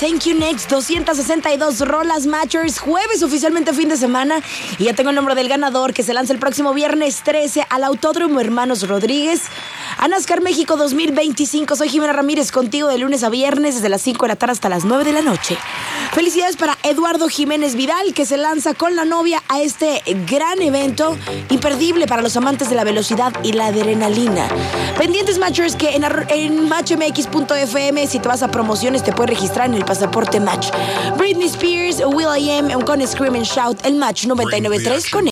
Thank You Next, 262 rolas Matchers, jueves oficialmente fin de semana, y ya tengo el nombre del ganador que se lanza el próximo viernes 13 al Autódromo Hermanos Rodríguez a NASCAR México 2025. Soy Jimena Ramírez, contigo de lunes a viernes desde las 5 de la tarde hasta las 9 de la noche. Felicidades para Eduardo Jiménez Vidal, que se lanza con la novia a este gran evento imperdible para los amantes de la velocidad y la adrenalina. Pendientes Matchers que en matchmx.fm, si te vas a promociones, te puedes registrar en el pasaporte Match. Britney Spears, will.i.am con Scream and Shout, el Match 99.3 con